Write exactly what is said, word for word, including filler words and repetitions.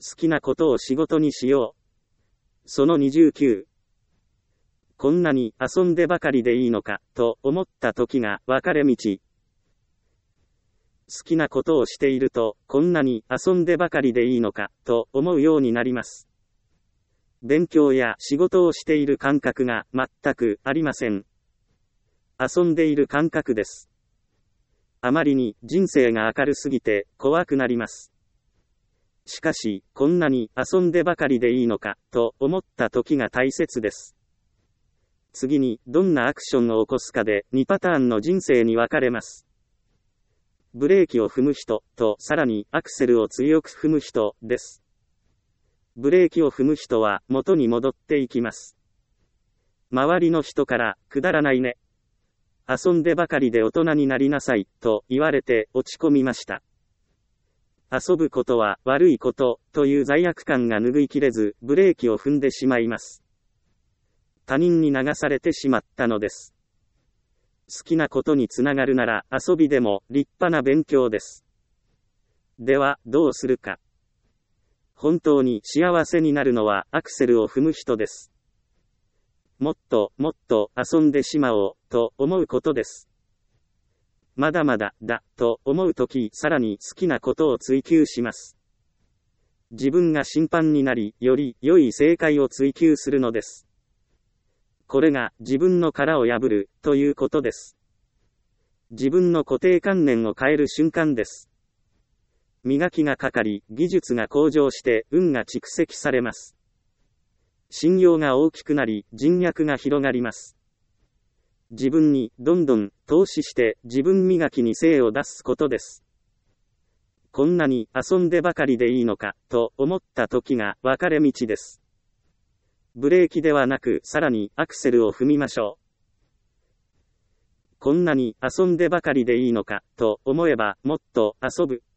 好きなことを仕事にしよう。そのにじゅうきゅう。こんなに遊んでばかりでいいのか、と思った時が分かれ道。好きなことをしていると、こんなに遊んでばかりでいいのか、と思うようになります。勉強や仕事をしている感覚が全くありません。遊んでいる感覚です。あまりに人生が明るすぎて怖くなります。しかし、こんなに遊んでばかりでいいのか、と思った時が大切です。次に、どんなアクションを起こすかでにパターンの人生に分かれます。ブレーキを踏む人と、さらにアクセルを強く踏む人です。ブレーキを踏む人は元に戻っていきます。周りの人から、くだらないね。遊んでばかりで大人になりなさい、と言われて落ち込みました。遊ぶことは悪いこと、という罪悪感が拭いきれず、ブレーキを踏んでしまいます。他人に流されてしまったのです。好きなことにつながるなら、遊びでも立派な勉強です。では、どうするか。本当に幸せになるのはアクセルを踏む人です。もっともっと遊んでしまおう、と思うことです。まだまだだ、と思うとき、さらに好きなことを追求します。自分が審判になり、より良い正解を追求するのです。これが自分の殻を破る、ということです。自分の固定観念を変える瞬間です。磨きがかかり、技術が向上して、運が蓄積されます。信用が大きくなり、人脈が広がります。自分にどんどん投資して自分磨きに精を出すことです。こんなに遊んでばかりでいいのか、と思った時が分かれ道です。ブレーキではなく、さらにアクセルを踏みましょう。こんなに遊んでばかりでいいのか、と思えば、もっと遊ぶ。